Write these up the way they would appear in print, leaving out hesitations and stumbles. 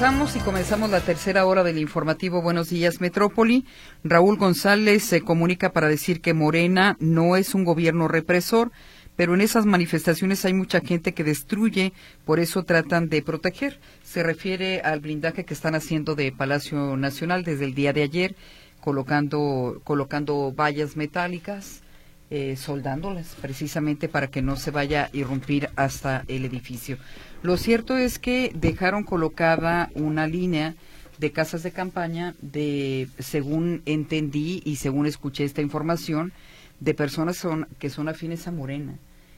Comenzamos la tercera hora del informativo Buenos Días Metrópoli. Raúl González se comunica para decir que Morena no es un gobierno represor, pero en esas manifestaciones hay mucha gente que destruye, por eso tratan de proteger. Se refiere al blindaje que están haciendo de Palacio Nacional desde el día de ayer, colocando vallas metálicas, soldándolas precisamente para que no se vaya a irrumpir hasta el edificio. Lo cierto es que dejaron colocada una línea de casas de campaña según entendí y según escuché esta información, de personas que son afines a Morena.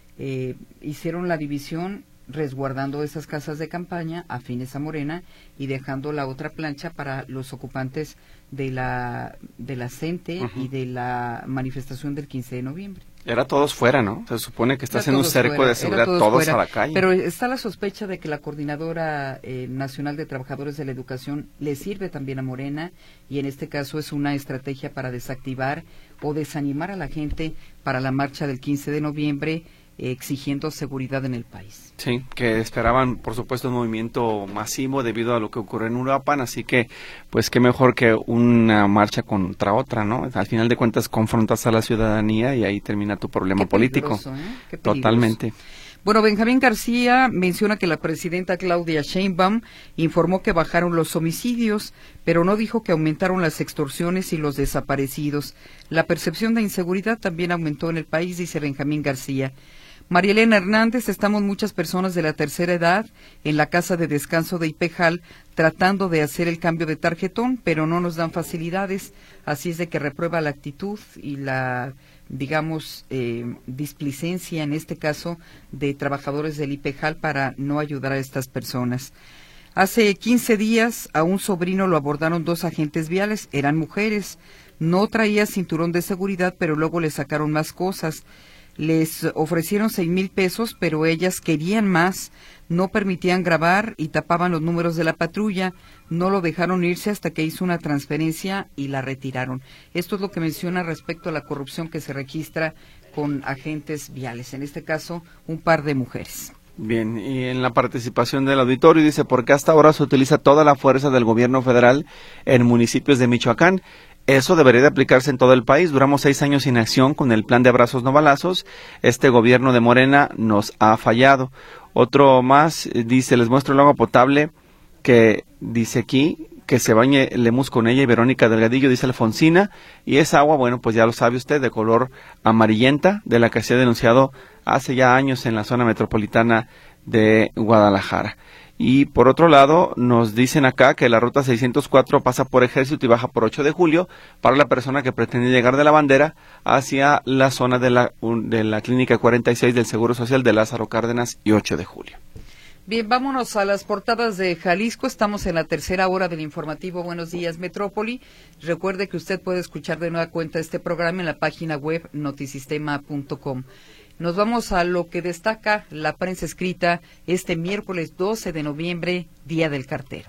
Hicieron la división resguardando esas casas de campaña afines a Morena y dejando la otra plancha para los ocupantes de la CENTE y de la manifestación del 15 de noviembre. Era todos fuera, ¿no? Se supone que está haciendo un cerco de seguridad, todos a la calle. Pero está la sospecha de que la Coordinadora Nacional de Trabajadores de la Educación le sirve también a Morena, y en este caso es una estrategia para desactivar o desanimar a la gente para la marcha del 15 de noviembre, exigiendo seguridad en el país. Sí, que esperaban, por supuesto, un movimiento masivo debido a lo que ocurrió en Uruapan, así que, pues, qué mejor que una marcha contra otra, ¿no? Al final de cuentas, confrontas a la ciudadanía y ahí termina tu problema político. Qué Totalmente. Bueno, Benjamín García menciona que la presidenta Claudia Sheinbaum informó que bajaron los homicidios, pero no dijo que aumentaron las extorsiones y los desaparecidos. La percepción de inseguridad también aumentó en el país, dice Benjamín García. María Elena Hernández, estamos muchas personas de la tercera edad en la casa de descanso de Ipejal tratando de hacer el cambio de tarjetón, pero no nos dan facilidades, así es de que reprueba la actitud y la, digamos, displicencia en este caso de trabajadores del Ipejal para no ayudar a estas personas. Hace 15 días a un sobrino lo abordaron 2 agentes viales, eran mujeres, no traía cinturón de seguridad, pero luego le sacaron más cosas. Les ofrecieron 6,000 pesos, pero ellas querían más, no permitían grabar y tapaban los números de la patrulla, no lo dejaron irse hasta que hizo una transferencia y la retiraron. Esto es lo que menciona respecto a la corrupción que se registra con agentes viales, en este caso un par de mujeres. Bien, y en la participación del auditorio dice, porque hasta ahora se utiliza toda la fuerza del gobierno federal en municipios de Michoacán. Eso debería de aplicarse en todo el país. Duramos 6 años sin acción con el plan de abrazos no balazos. Este gobierno de Morena nos ha fallado. Otro más dice, les muestro el agua potable que dice aquí, que se bañe Lemus con ella y Verónica Delgadillo, dice Alfonsina, y esa agua, bueno, pues ya lo sabe usted, de color amarillenta, de la que se ha denunciado hace ya años en la zona metropolitana de Guadalajara. Y por otro lado, nos dicen acá que la ruta 604 pasa por Ejército y baja por 8 de julio para la persona que pretende llegar de la Bandera hacia la zona de la Clínica 46 del Seguro Social de Lázaro Cárdenas y 8 de julio. Bien, vámonos a las portadas de Jalisco. Estamos en la tercera hora del informativo Buenos Días Metrópoli. Recuerde que usted puede escuchar de nueva cuenta este programa en la página web notisistema.com. Nos vamos a lo que destaca la prensa escrita este miércoles 12 de noviembre, Día del Cartero.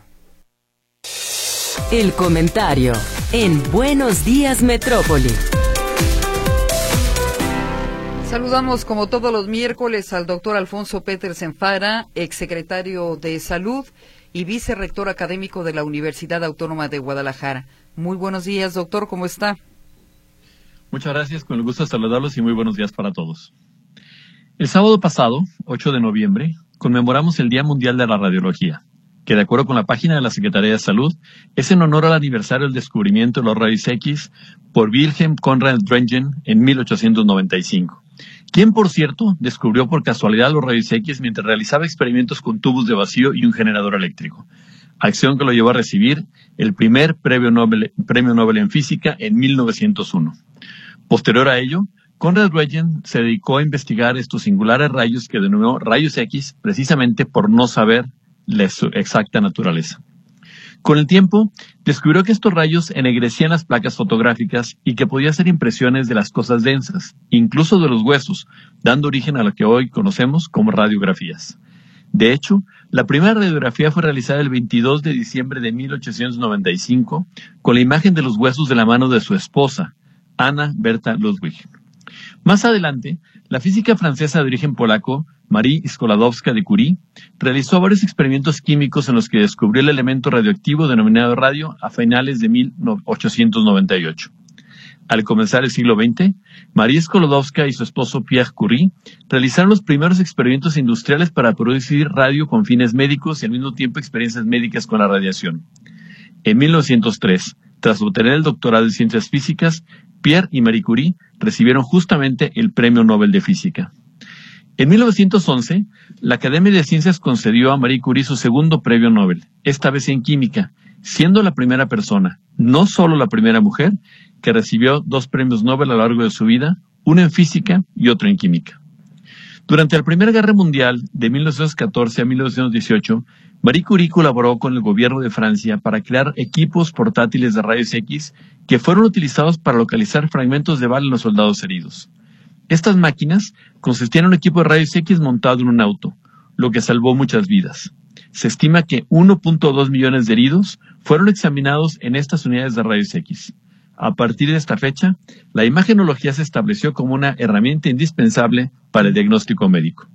El comentario en Buenos Días Metrópoli. Saludamos como todos los miércoles al doctor Alfonso Petersen Fara, exsecretario de Salud y vicerrector académico de la Universidad Autónoma de Guadalajara. Muy buenos días, doctor, ¿cómo está? Muchas gracias, con el gusto de saludarlos y muy buenos días para todos. El sábado pasado, 8 de noviembre, conmemoramos el Día Mundial de la Radiología, que de acuerdo con la página de la Secretaría de Salud, es en honor al aniversario del descubrimiento de los rayos X por Wilhelm Conrad Röntgen en 1895, quien, por cierto, descubrió por casualidad los rayos X mientras realizaba experimentos con tubos de vacío y un generador eléctrico, acción que lo llevó a recibir el primer premio Nobel en física en 1901. Posterior a ello, Conrad Röntgen se dedicó a investigar estos singulares rayos que denominó rayos X precisamente por no saber su exacta naturaleza. Con el tiempo, descubrió que estos rayos ennegrecían las placas fotográficas y que podía hacer impresiones de las cosas densas, incluso de los huesos, dando origen a lo que hoy conocemos como radiografías. De hecho, la primera radiografía fue realizada el 22 de diciembre de 1895 con la imagen de los huesos de la mano de su esposa, Anna Berta Ludwig. Más adelante, la física francesa de origen polaco, Marie Skłodowska-Curie, realizó varios experimentos químicos en los que descubrió el elemento radioactivo denominado radio a finales de 1898. Al comenzar el siglo XX, Marie Skłodowska y su esposo Pierre Curie realizaron los primeros experimentos industriales para producir radio con fines médicos y al mismo tiempo experiencias médicas con la radiación. En 1903, tras obtener el doctorado en ciencias físicas, Pierre y Marie Curie recibieron justamente el Premio Nobel de Física. En 1911, la Academia de Ciencias concedió a Marie Curie su segundo premio Nobel, esta vez en química, siendo la primera persona, no solo la primera mujer, que recibió 2 premios Nobel a lo largo de su vida, uno en física y otro en química. Durante la Primera Guerra Mundial, de 1914 a 1918, Marie Curie colaboró con el gobierno de Francia para crear equipos portátiles de rayos X que fueron utilizados para localizar fragmentos de bala en los soldados heridos. Estas máquinas consistían en un equipo de rayos X montado en un auto, lo que salvó muchas vidas. Se estima que 1.2 millones de heridos fueron examinados en estas unidades de rayos X. A partir de esta fecha, la imagenología se estableció como una herramienta indispensable para el diagnóstico médico.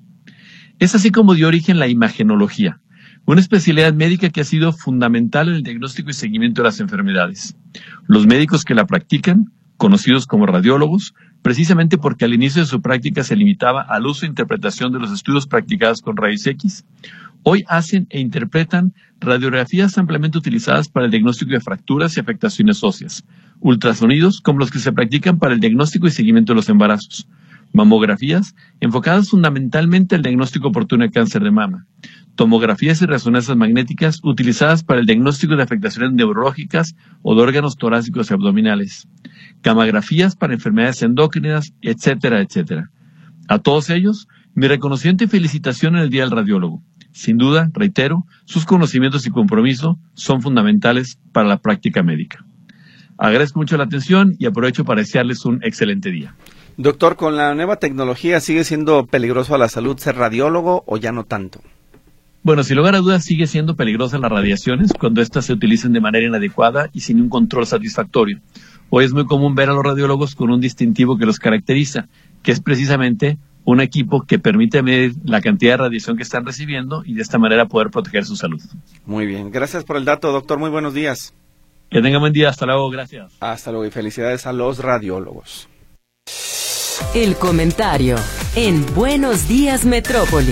Es así como dio origen la imagenología, una especialidad médica que ha sido fundamental en el diagnóstico y seguimiento de las enfermedades. Los médicos que la practican, conocidos como radiólogos, precisamente porque al inicio de su práctica se limitaba al uso e interpretación de los estudios practicados con rayos X, hoy hacen e interpretan radiografías ampliamente utilizadas para el diagnóstico de fracturas y afectaciones óseas, ultrasonidos como los que se practican para el diagnóstico y seguimiento de los embarazos, mamografías enfocadas fundamentalmente al diagnóstico oportuno de cáncer de mama, tomografías y resonancias magnéticas utilizadas para el diagnóstico de afectaciones neurológicas o de órganos torácicos y abdominales, gammagrafías para enfermedades endócrinas, etcétera, etcétera. A todos ellos, mi reconocimiento y felicitación en el Día del Radiólogo. Sin duda, reitero, sus conocimientos y compromiso son fundamentales para la práctica médica. Agradezco mucho la atención y aprovecho para desearles un excelente día. Doctor, ¿con la nueva tecnología sigue siendo peligroso a la salud ser radiólogo o ya no tanto? Bueno, sin lugar a dudas sigue siendo peligrosa las radiaciones cuando éstas se utilizan de manera inadecuada y sin un control satisfactorio. Hoy es muy común ver a los radiólogos con un distintivo que los caracteriza, que es precisamente un equipo que permite medir la cantidad de radiación que están recibiendo y de esta manera poder proteger su salud. Muy bien, gracias por el dato, doctor. Muy buenos días. Que tengan buen día, hasta luego, gracias. Hasta luego y felicidades a los radiólogos. El comentario en Buenos Días Metrópoli.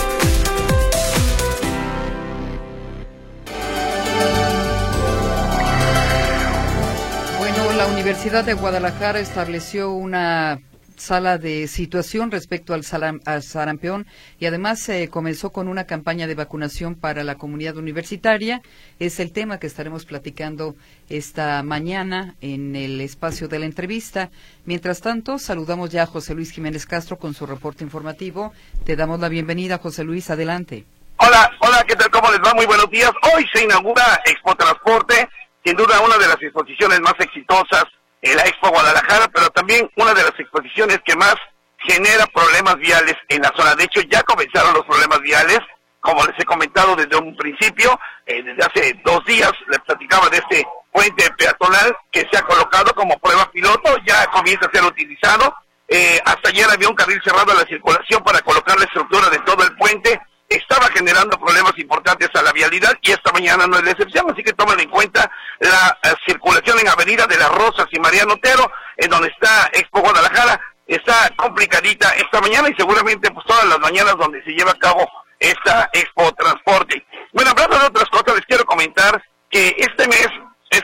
Bueno, la Universidad de Guadalajara estableció una sala de situación respecto al sarampión y además comenzó con una campaña de vacunación para la comunidad universitaria. Es el tema que estaremos platicando esta mañana en el espacio de la entrevista. Mientras tanto, saludamos ya a José Luis Jiménez Castro con su reporte informativo. Te damos la bienvenida, José Luis, adelante. Hola, ¿qué tal? ¿Cómo les va? Muy buenos días. Hoy se inaugura Expo Transporte, sin duda una de las exposiciones más exitosas en la Expo Guadalajara, pero también una de las exposiciones que más genera problemas viales en la zona. De hecho, ya comenzaron los problemas viales, como les he comentado desde un principio, desde hace 2 días les platicaba de este puente peatonal que se ha colocado como prueba piloto, ya comienza a ser utilizado. Hasta ayer había un carril cerrado a la circulación para colocar la estructura de todo el puente. Estaba generando problemas importantes a la vialidad y esta mañana no es la excepción, así que tomen en cuenta la circulación en Avenida de las Rosas y Mariano Otero, en donde está Expo Guadalajara, está complicadita esta mañana y seguramente pues todas las mañanas donde se lleva a cabo esta Expo Transporte. Bueno, hablando de otras cosas, les quiero comentar que este mes es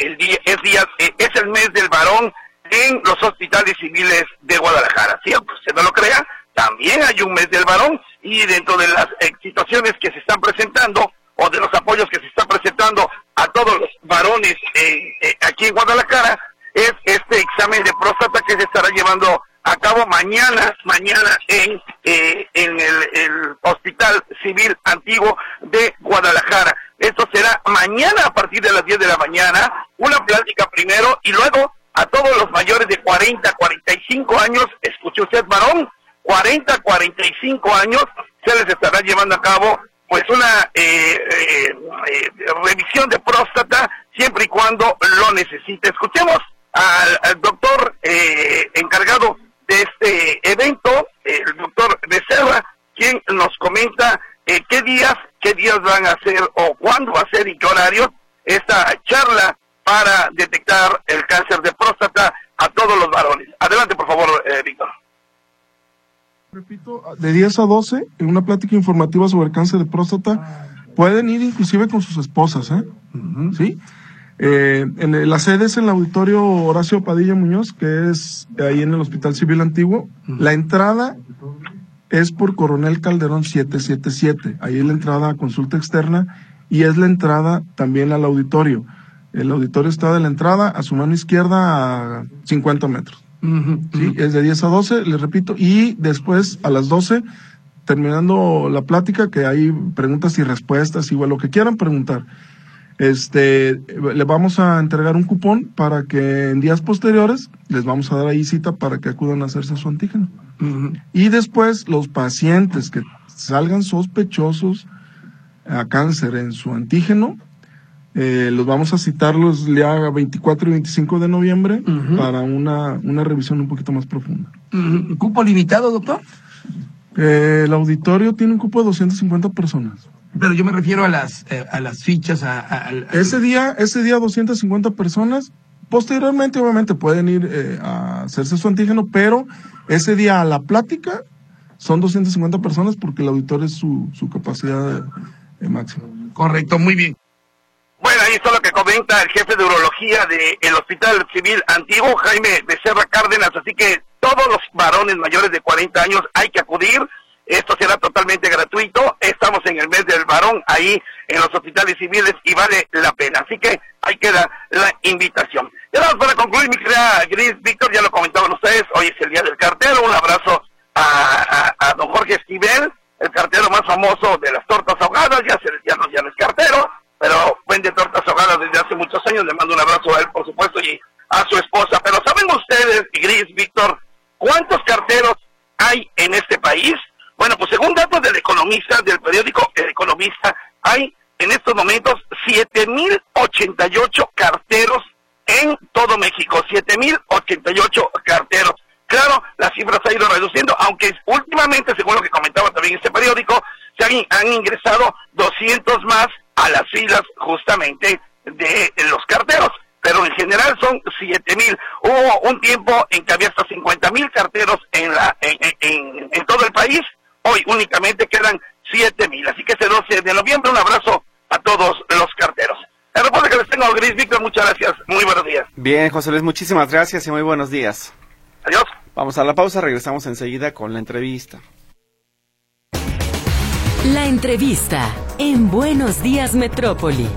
el mes del varón en los hospitales civiles de Guadalajara. Si usted no lo crea, también hay un mes del varón y dentro de las situaciones que se están presentando o de los apoyos que se están presentando a todos los varones aquí en Guadalajara es este examen de próstata que se estará llevando a cabo mañana en el Hospital Civil Antiguo de Guadalajara. Esto será mañana a partir de las 10 de la mañana, una plática primero y luego a todos los mayores de 40 a 45 años, escuche usted varón, 40 a 45 años, se les estará llevando a cabo pues una revisión de próstata siempre y cuando lo necesite. Escuchemos al doctor encargado de este evento, el doctor Becerra, qué días van a hacer o cuándo va a ser y qué horario esta charla para detectar el cáncer de próstata a todos los varones. Adelante, por favor, Víctor. Repito, de 10 a 12, en una plática informativa sobre el cáncer de próstata, pueden ir inclusive con sus esposas, ¿sí? La sede es en el auditorio Horacio Padilla Muñoz, que es ahí en el Hospital Civil Antiguo. La entrada es por Coronel Calderón 777, ahí es la entrada a consulta externa y es la entrada también al auditorio. El auditorio está de la entrada a su mano izquierda a 50 metros. Sí, es de 10 a 12, les repito, y después a las 12, terminando la plática, que hay preguntas y respuestas, igual lo que quieran preguntar, le vamos a entregar un cupón para que en días posteriores les vamos a dar ahí cita para que acudan a hacerse su antígeno. Y después los pacientes que salgan sospechosos a cáncer en su antígeno, los vamos a citar los día 24 y 25 de noviembre para una revisión un poquito más profunda. ¿Cupo limitado, doctor? El auditorio tiene un cupo de 250 personas. Pero yo me refiero a las fichas. Ese día 250 personas. Posteriormente, obviamente, pueden ir a hacerse su antígeno, pero ese día a la plática son 250 personas porque el auditorio es su capacidad máxima. Correcto, muy bien. Bueno, ahí está lo que comenta el jefe de urología del Hospital Civil Antiguo, Jaime Becerra Cárdenas, así que todos los varones mayores de 40 años hay que acudir, esto será totalmente gratuito, estamos en el mes del varón ahí en los hospitales civiles y vale la pena, así que ahí queda la invitación. Y vamos para concluir, mi querida Gris, Víctor, ya lo comentaban ustedes, hoy es el Día del Cartero, un abrazo a don Jorge Esquivel, el cartero más famoso de las tortas ahogadas, ya no es cartero, pero vende tortas ahogadas desde hace muchos años. Le mando un abrazo a él, por supuesto, y a su esposa. Pero ¿saben ustedes, Gris, Víctor, cuántos carteros hay en este país? Bueno, pues según datos del Economista, del periódico El Economista, hay en estos momentos 7,088 carteros en todo México. 7,088 carteros. Claro, las cifras se han ido reduciendo, aunque últimamente, según lo que comentaba también este periódico, se han ingresado 200 más a las filas justamente de los carteros, pero en general son 7,000. Hubo un tiempo en que había hasta 50,000 carteros en todo el país, hoy únicamente quedan 7,000, así que este 12 de noviembre un abrazo a todos los carteros. El reporte que les tengo, Gris, Víctor, muchas gracias, muy buenos días. Bien, José Luis, muchísimas gracias y muy buenos días. Adiós. Vamos a la pausa, regresamos enseguida con la entrevista. La entrevista en Buenos Días Metrópoli.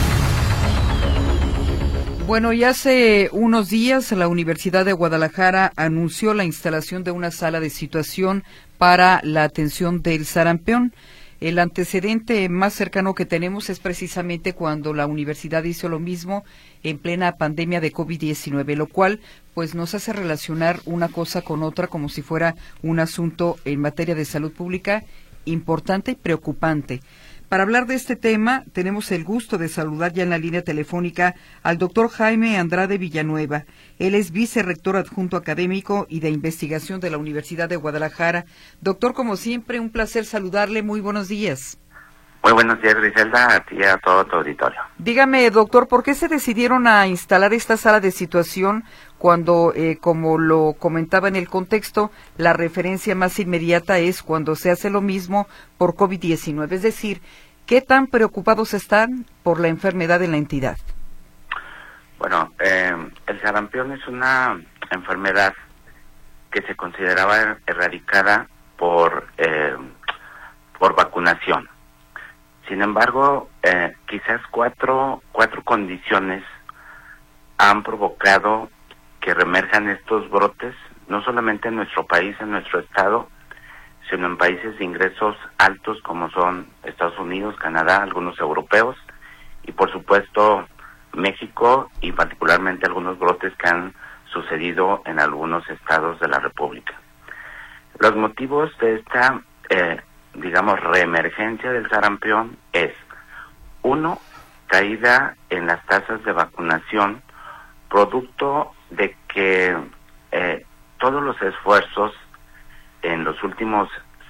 Bueno, y hace unos días la Universidad de Guadalajara anunció la instalación de una sala de situación para la atención del sarampión. El antecedente más cercano que tenemos es precisamente cuando la universidad hizo lo mismo en plena pandemia de COVID-19, lo cual pues nos hace relacionar una cosa con otra como si fuera un asunto en materia de salud pública importante y preocupante. Para hablar de este tema, tenemos el gusto de saludar ya en la línea telefónica al doctor Jaime Andrade Villanueva. Él es vicerrector adjunto académico y de investigación de la Universidad de Guadalajara. Doctor, como siempre, un placer saludarle. Muy buenos días. Muy buenos días, Griselda, a ti y a todo tu auditorio. Dígame, doctor, ¿por qué se decidieron a instalar esta sala de situación cuando, como lo comentaba en el contexto, la referencia más inmediata es cuando se hace lo mismo por COVID-19? Es decir, ¿qué tan preocupados están por la enfermedad en la entidad? Bueno, el sarampión es una enfermedad que se consideraba erradicada por vacunación. Sin embargo, quizás cuatro condiciones han provocado que reemerjan estos brotes, no solamente en nuestro país, en nuestro estado, sino en países de ingresos altos como son Estados Unidos, Canadá, algunos europeos y por supuesto México y particularmente algunos brotes que han sucedido en algunos estados de la República. Los motivos de esta reemergencia del sarampión es, uno, caída en las tasas de vacunación, producto de que todos los esfuerzos en los últimos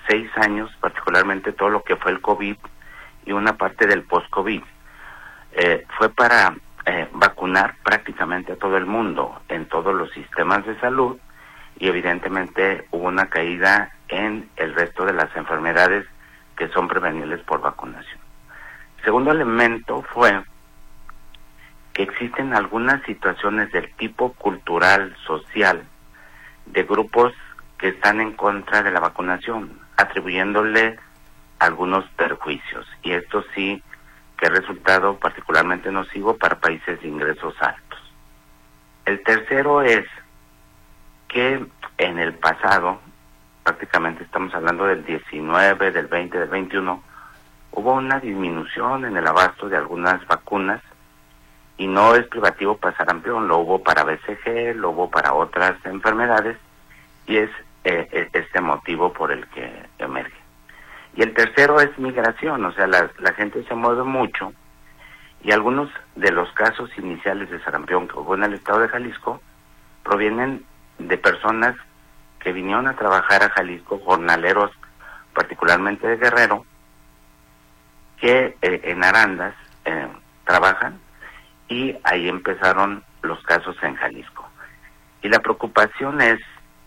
6 años, particularmente todo lo que fue el COVID y una parte del post-COVID, fue para vacunar prácticamente a todo el mundo en todos los sistemas de salud, y evidentemente hubo una caída en el resto de las enfermedades que son prevenibles por vacunación. El segundo elemento fue que existen algunas situaciones del tipo cultural, social, de grupos que están en contra de la vacunación, atribuyéndole algunos perjuicios, y esto sí que ha resultado particularmente nocivo para países de ingresos altos. El tercero es que en el pasado, prácticamente estamos hablando del 19, del 20, del 21, hubo una disminución en el abasto de algunas vacunas, y no es privativo para sarampión, lo hubo para BCG, lo hubo para otras enfermedades, y es este motivo por el que emerge. Y el tercero es migración, o sea, la gente se mueve mucho, y algunos de los casos iniciales de sarampión que hubo en el estado de Jalisco provienen de personas que vinieron a trabajar a Jalisco, jornaleros, particularmente de Guerrero, que en Arandas trabajan, y ahí empezaron los casos en Jalisco. Y la preocupación es,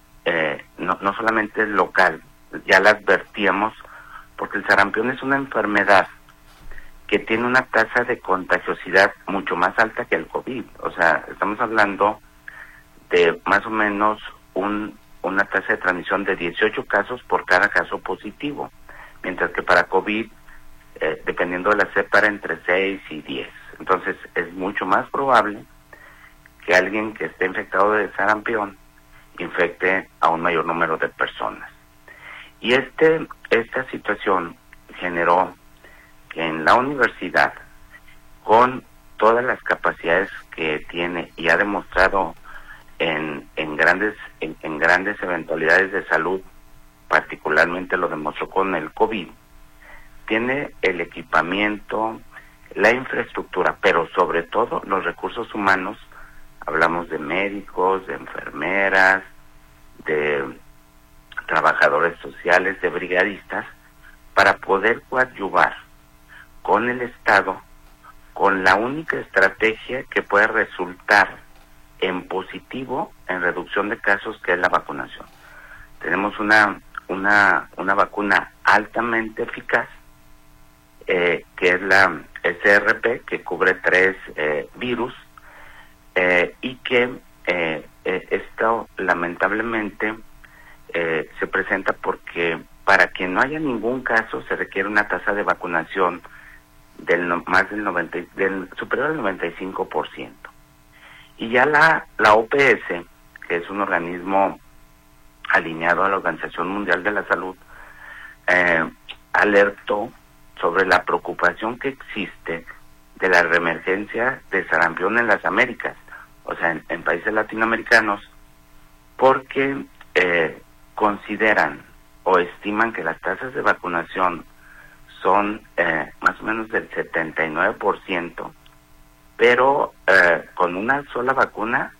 no solamente local, ya la advertíamos, porque el sarampión es una enfermedad que tiene una tasa de contagiosidad mucho más alta que el COVID. O sea, estamos hablando de más o menos una tasa de transmisión de 18 casos por cada caso positivo, mientras que para COVID, dependiendo de la cepa, entre 6 y 10. Entonces, es mucho más probable que alguien que esté infectado de sarampión infecte a un mayor número de personas. Y esta situación generó que en la universidad, con todas las capacidades que tiene y ha demostrado en grandes eventualidades de salud, particularmente lo demostró con el COVID, tiene el equipamiento, la infraestructura, pero sobre todo los recursos humanos. Hablamos de médicos, de enfermeras, de trabajadores sociales, de brigadistas, para poder coadyuvar con el Estado, con la única estrategia que puede resultar en positivo en reducción de casos, que es la vacunación. Tenemos una vacuna altamente eficaz, que es la SRP, que cubre 3 virus, y que esto lamentablemente se presenta porque para que no haya ningún caso se requiere una tasa de vacunación superior al 95%. Y ya la OPS, que es un organismo alineado a la Organización Mundial de la Salud, alertó sobre la preocupación que existe de la reemergencia de sarampión en las Américas, o sea, en países latinoamericanos, porque consideran o estiman que las tasas de vacunación son más o menos del 79%, pero con una sola vacuna,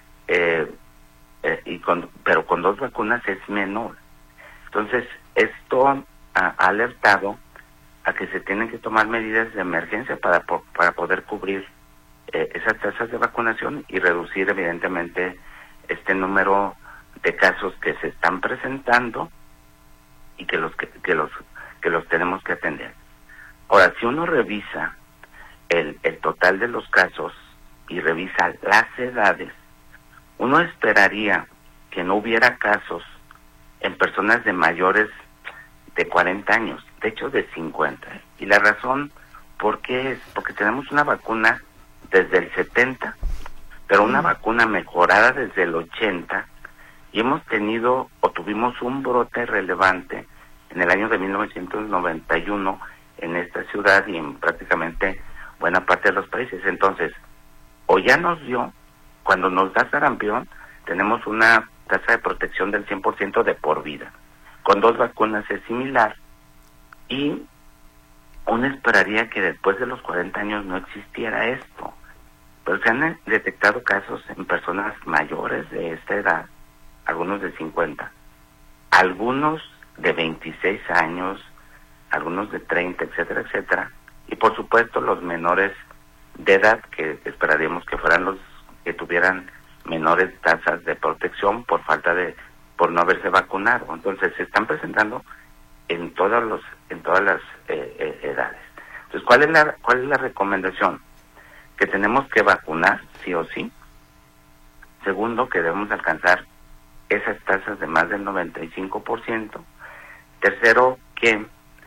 pero con 2 vacunas es menor. Entonces, esto ha alertado a que se tienen que tomar medidas de emergencia para poder cubrir esas tasas de vacunación y reducir evidentemente este número de casos que se están presentando y que los tenemos que atender. Ahora, si uno revisa el total de los casos y revisa las edades, uno esperaría que no hubiera casos en personas de mayores de 40 años, de hecho de 50. Y la razón, ¿por qué es? Porque tenemos una vacuna desde el 70, pero una vacuna mejorada desde el 80, y hemos tenido o tuvimos un brote relevante en el año de 1991 en esta ciudad y en prácticamente buena parte de los países. Entonces, o ya nos dio, cuando nos da sarampión, tenemos una tasa de protección del 100% de por vida. Con 2 vacunas es similar, y uno esperaría que después de los 40 años no existiera esto. Pero se han detectado casos en personas mayores de esta edad, algunos de 50, algunos de 26 años, algunos de 30, etcétera, etcétera, y por supuesto los menores de edad, que esperaríamos que fueran los que tuvieran menores tasas de protección por no haberse vacunado. Entonces se están presentando en todas las edades. Entonces, ¿cuál es la recomendación? Que tenemos que vacunar sí o sí. Segundo, que debemos alcanzar esas tasas de más del 95%. Tercero, que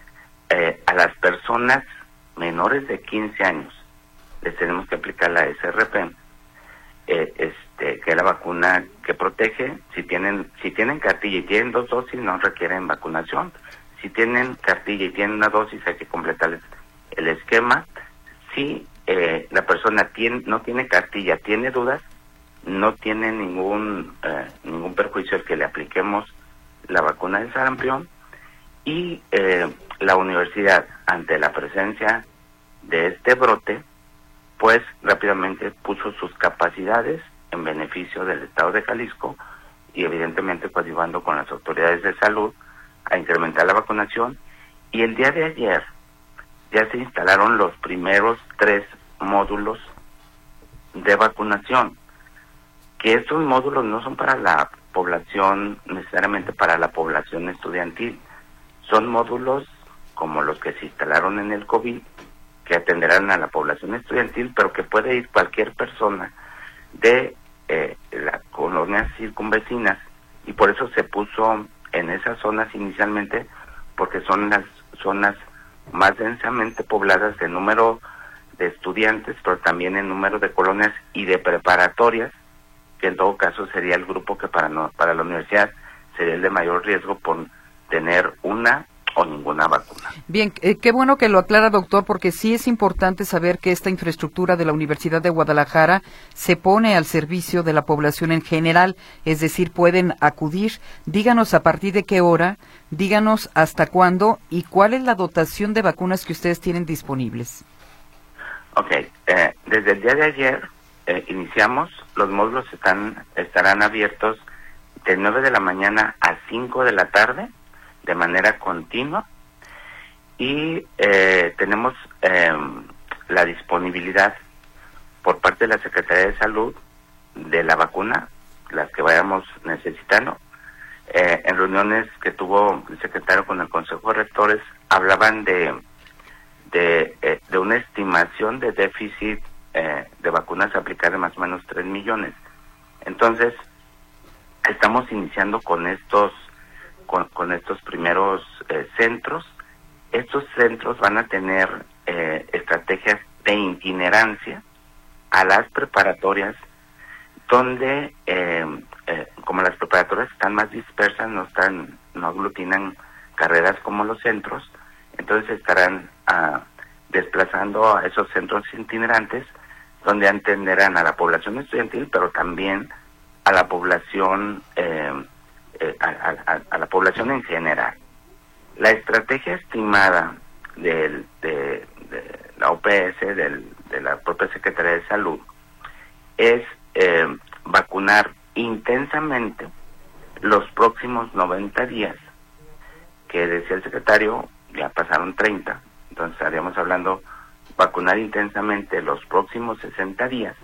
a las personas menores de 15 años les tenemos que aplicar la SRP, que es la vacuna que protege. Si tienen cartilla y tienen 2 dosis, no requieren vacunación. Si tienen cartilla y tienen 1 dosis, hay que completar el esquema. Si la persona no tiene cartilla, tiene dudas, no tiene ningún perjuicio el que le apliquemos la vacuna del sarampión. Y la universidad, ante la presencia de este brote, pues rápidamente puso sus capacidades en beneficio del Estado de Jalisco y evidentemente coadyuvando con las autoridades de salud a incrementar la vacunación. Y el día de ayer ya se instalaron los primeros 3 módulos de vacunación, que estos módulos no son para la población, necesariamente para la población estudiantil, son módulos como los que se instalaron en el COVID, que atenderán a la población estudiantil, pero que puede ir cualquier persona de las colonias circunvecinas, y por eso se puso en esas zonas inicialmente, porque son las zonas más densamente pobladas de número de estudiantes, pero también en número de colonias y de preparatorias, que en todo caso sería el grupo que para la universidad sería el de mayor riesgo por tener una o ninguna vacuna. Bien, qué bueno que lo aclara, doctor, porque sí es importante saber que esta infraestructura de la Universidad de Guadalajara se pone al servicio de la población en general, es decir, pueden acudir. Díganos a partir de qué hora, díganos hasta cuándo y cuál es la dotación de vacunas que ustedes tienen disponibles. Ok, desde el día de ayer iniciamos, los módulos estarán abiertos de 9 de la mañana a 5 de la tarde, de manera continua, y tenemos la disponibilidad por parte de la Secretaría de Salud de la vacuna, las que vayamos necesitando. En reuniones que tuvo el secretario con el Consejo de Rectores, hablaban de una estimación de déficit de vacunas a aplicar de más o menos 3 millones. Entonces, estamos iniciando con estos primeros centros. Estos centros van a tener estrategias de itinerancia a las preparatorias, donde como las preparatorias están más dispersas, no aglutinan carreras como los centros, entonces estarán desplazando a esos centros itinerantes, donde atenderán a la población estudiantil, pero también a la población a la población en general. La estrategia estimada de la OPS, de la propia Secretaría de Salud, es vacunar intensamente los próximos 90 días, que decía el secretario, ya pasaron 30, entonces estaríamos hablando vacunar intensamente los próximos 60 días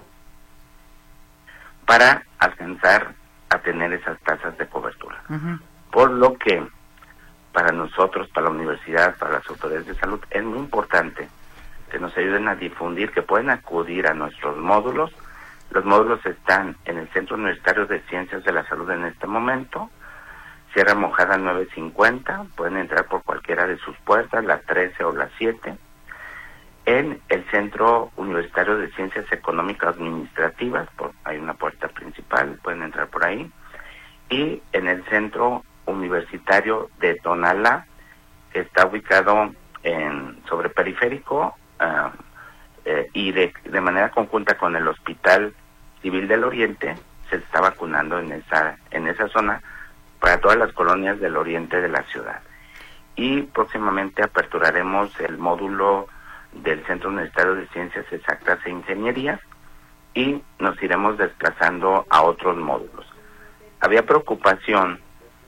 para alcanzar a tener esas tasas de cobertura. Uh-huh. Por lo que para nosotros, para la universidad, para las autoridades de salud, es muy importante que nos ayuden a difundir, que pueden acudir a nuestros módulos. Los módulos están en el Centro Universitario de Ciencias de la Salud en este momento, Sierra Mojada 950, pueden entrar por cualquiera de sus puertas, la 13 o la 7. En el Centro Universitario de Ciencias Económicas Administrativas, hay una puerta principal, pueden entrar por ahí. Y en el Centro Universitario de Tonalá, que está ubicado sobre Periférico, y de manera conjunta con el Hospital Civil del Oriente, se está vacunando en esa zona para todas las colonias del oriente de la ciudad. Y próximamente aperturaremos el módulo del Centro Universitario de Ciencias Exactas e Ingenierías, y nos iremos desplazando a otros módulos. Había preocupación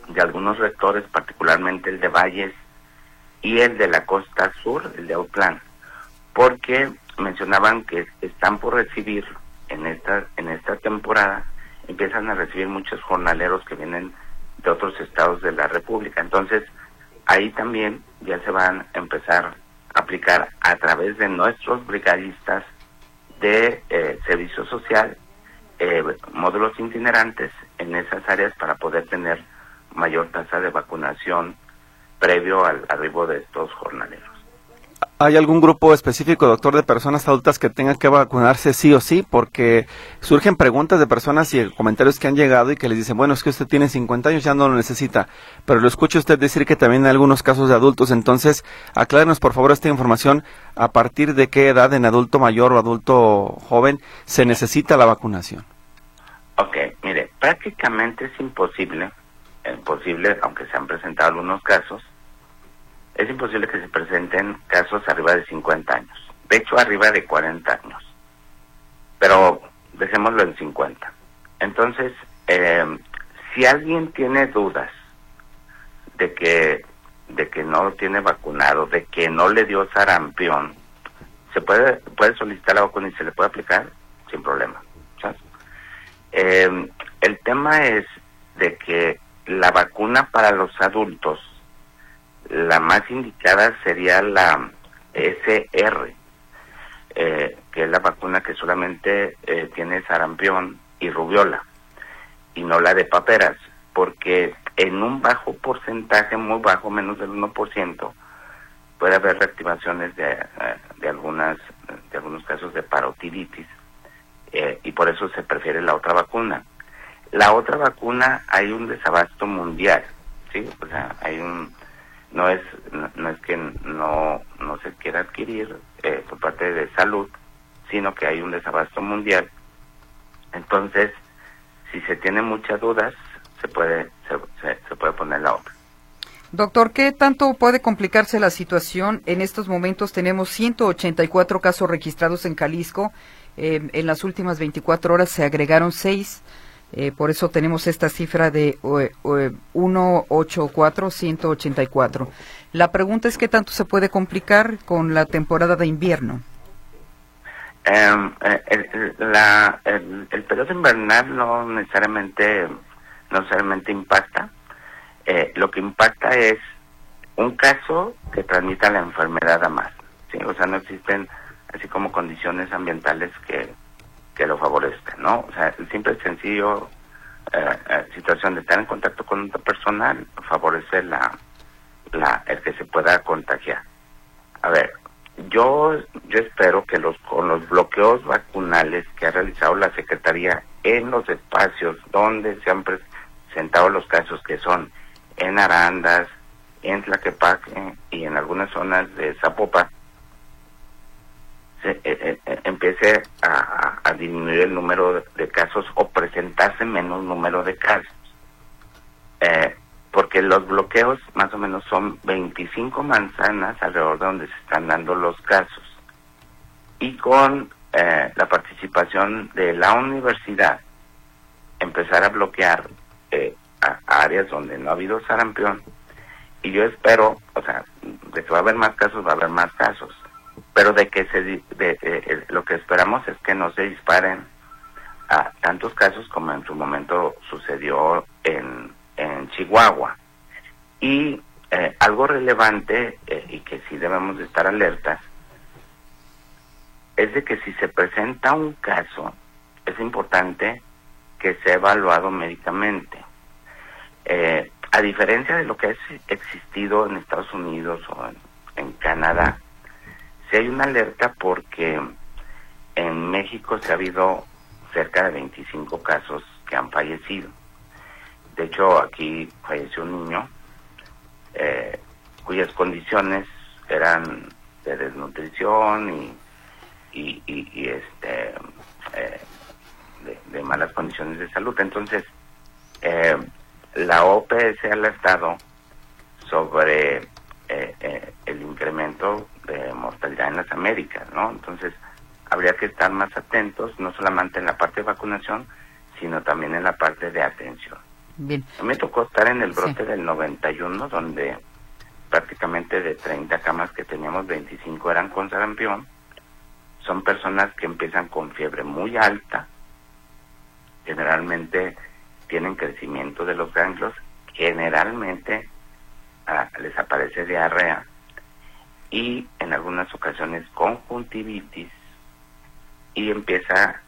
de algunos rectores, particularmente el de Valles y el de la costa sur, el de Autlán, porque mencionaban que están por recibir en esta temporada, empiezan a recibir muchos jornaleros que vienen de otros estados de la República. Entonces, ahí también ya se van a empezar a aplicar a través de nuestros brigadistas de servicio social, módulos itinerantes en esas áreas para poder tener mayor tasa de vacunación previo al arribo de estos jornaleros. ¿Hay algún grupo específico, doctor, de personas adultas que tengan que vacunarse sí o sí? Porque surgen preguntas de personas y comentarios que han llegado y que les dicen, bueno, es que usted tiene 50 años, ya no lo necesita. Pero lo escucho usted decir que también hay algunos casos de adultos. Entonces, aclárenos, por favor, esta información. ¿A partir de qué edad en adulto mayor o adulto joven se necesita la vacunación? Ok, mire, prácticamente es imposible, aunque se han presentado algunos casos, es imposible que se presenten casos arriba de 50 años. De hecho, arriba de 40 años. Pero dejémoslo en 50. Entonces, si alguien tiene dudas de que no tiene vacunado, de que no le dio sarampión, se puede solicitar la vacuna y se le puede aplicar sin problema. ¿Sabes? El tema es de que la vacuna para los adultos, la más indicada sería la SR, que es la vacuna que solamente tiene sarampión y rubiola, y no la de paperas, porque en un bajo porcentaje, muy bajo, menos del 1%, puede haber reactivaciones de algunos casos de parotiditis, y por eso se prefiere la otra vacuna. La otra vacuna hay un desabasto mundial, ¿sí? O sea, no es que no se quiera adquirir por parte de salud, sino que hay un desabasto mundial. Entonces, si se tiene muchas dudas, se puede poner la otra. Doctor, ¿qué tanto puede complicarse la situación? En estos momentos tenemos 184 casos registrados en Jalisco. En las últimas 24 horas se agregaron 6. Por eso tenemos esta cifra de 184. La pregunta es, ¿qué tanto se puede complicar con la temporada de invierno? El periodo invernal no necesariamente impacta. Lo que impacta es un caso que transmita la enfermedad a más, ¿sí? O sea, no existen así como condiciones ambientales que lo favorezcan, ¿no? O sea, el simple y sencillo situación de estar en contacto con otra persona favorece el que se pueda contagiar. A ver, yo espero que con los bloqueos vacunales que ha realizado la Secretaría en los espacios donde se han presentado los casos, que son en Arandas, en Tlaquepaque y en algunas zonas de Zapopan, empiece a disminuir el número de casos o presentarse menos número de casos. Porque los bloqueos más o menos son 25 manzanas alrededor de donde se están dando los casos. Y con la participación de la universidad, empezar a bloquear a áreas donde no ha habido sarampión. Y yo espero, o sea, de que va a haber más casos, va a haber más casos. Pero lo que esperamos es que no se disparen a tantos casos como en su momento sucedió en Chihuahua. Y algo relevante y que sí debemos de estar alertas es de que si se presenta un caso, es importante que sea evaluado médicamente. A diferencia de lo que ha existido en Estados Unidos o en Canadá, sí hay una alerta porque en México se ha habido cerca de 25 casos que han fallecido. De hecho, aquí falleció un niño cuyas condiciones eran de desnutrición y de malas condiciones de salud. Entonces, la OPS ha alertado sobre el incremento de mortalidad en las Américas, ¿no? Entonces, habría que estar más atentos, no solamente en la parte de vacunación, sino también en la parte de atención. Bien. A mí me tocó estar en el brote del 91, donde prácticamente de 30 camas que teníamos, 25 eran con sarampión. Son personas que empiezan con fiebre muy alta, generalmente tienen crecimiento de los ganglios, generalmente les aparece diarrea y en algunas ocasiones conjuntivitis, y empieza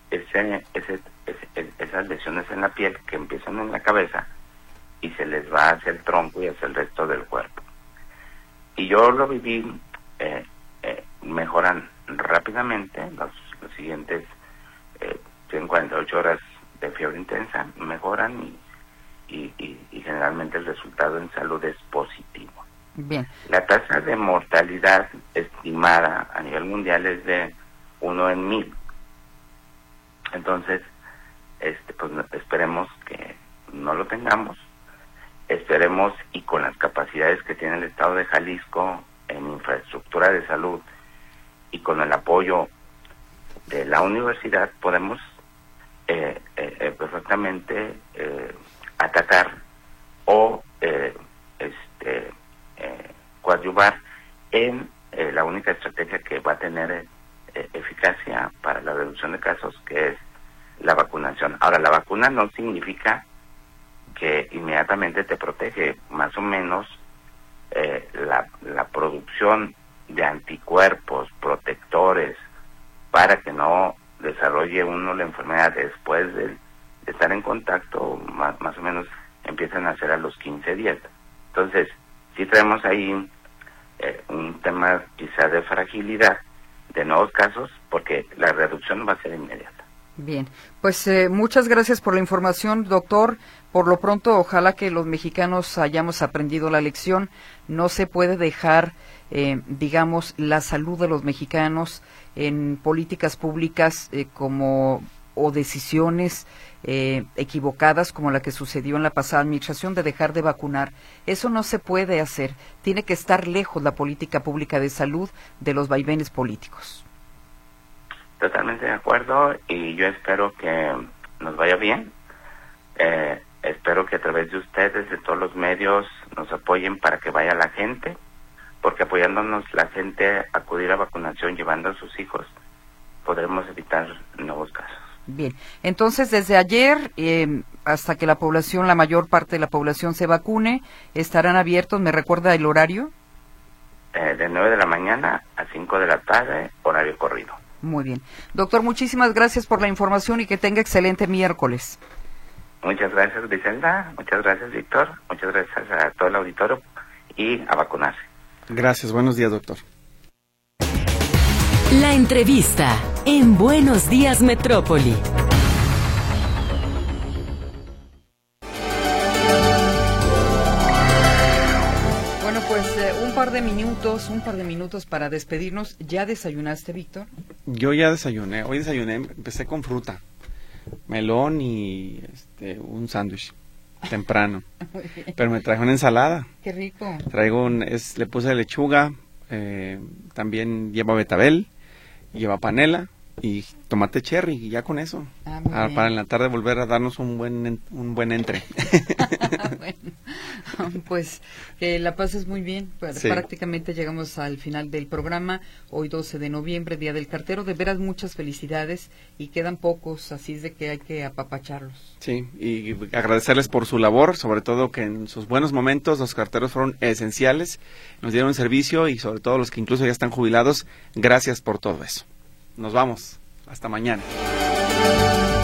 esas lesiones en la piel que empiezan en la cabeza y se les va hacia el tronco y hacia el resto del cuerpo. Y yo lo viví, mejoran rápidamente, los siguientes 148 horas de fiebre intensa, mejoran y generalmente el resultado en salud es positivo. Bien. La tasa de mortalidad estimada a nivel mundial es de 1 en 1000. Entonces, pues esperemos que no lo tengamos. Esperemos, y con las capacidades que tiene el Estado de Jalisco en infraestructura de salud y con el apoyo de la universidad, podemos perfectamente atacar o coadyuvar en la única estrategia que va a tener eficacia para la reducción de casos, que es la vacunación. Ahora, la vacuna no significa que inmediatamente te protege. Más o menos la producción de anticuerpos protectores para que no desarrolle uno la enfermedad después de estar en contacto, más o menos empiezan a ser a los 15 días. Entonces, sí traemos ahí un tema quizá de fragilidad de nuevos casos, porque la reducción va a ser inmediata. Bien, pues muchas gracias por la información, doctor. Por lo pronto, ojalá que los mexicanos hayamos aprendido la lección. No se puede dejar, digamos, la salud de los mexicanos en políticas públicas o decisiones equivocadas como la que sucedió en la pasada administración de dejar de vacunar. Eso no se puede hacer. Tiene que estar lejos la política pública de salud de los vaivenes políticos. Totalmente de acuerdo, y yo espero que nos vaya bien. Espero que a través de ustedes, de todos los medios, nos apoyen para que vaya la gente, porque apoyándonos la gente acudir a vacunación, llevando a sus hijos, podremos evitar nuevos casos. Bien, entonces desde ayer hasta que la mayor parte de la población se vacune, estarán abiertos. ¿Me recuerda el horario? De 9 de la mañana a 5 de la tarde, horario corrido. Muy bien. Doctor, muchísimas gracias por la información y que tenga excelente miércoles. Muchas gracias, Griselda. Muchas gracias, Víctor. Muchas gracias a todo el auditorio y a vacunarse. Gracias. Buenos días, doctor. La entrevista en Buenos Días Metrópoli. Bueno, pues un par de minutos para despedirnos. ¿Ya desayunaste, Víctor? Yo ya desayuné. Hoy desayuné, empecé con fruta, melón y un sándwich temprano. Pero me traje una ensalada. Qué rico. Le puse lechuga, también lleva betabel, lleva panela y tomate cherry, y ya con eso. Para en la tarde volver a darnos un buen entre. Bueno, pues que la pases muy bien. Sí. Prácticamente llegamos al final del programa. Hoy 12 de noviembre, Día del Cartero. De veras muchas felicidades, y quedan pocos, así es de que hay que apapacharlos. Sí, y agradecerles por su labor, sobre todo que en sus buenos momentos los carteros fueron esenciales, nos dieron servicio, y sobre todo los que incluso ya están jubilados, gracias por todo eso. Nos vamos. Hasta mañana.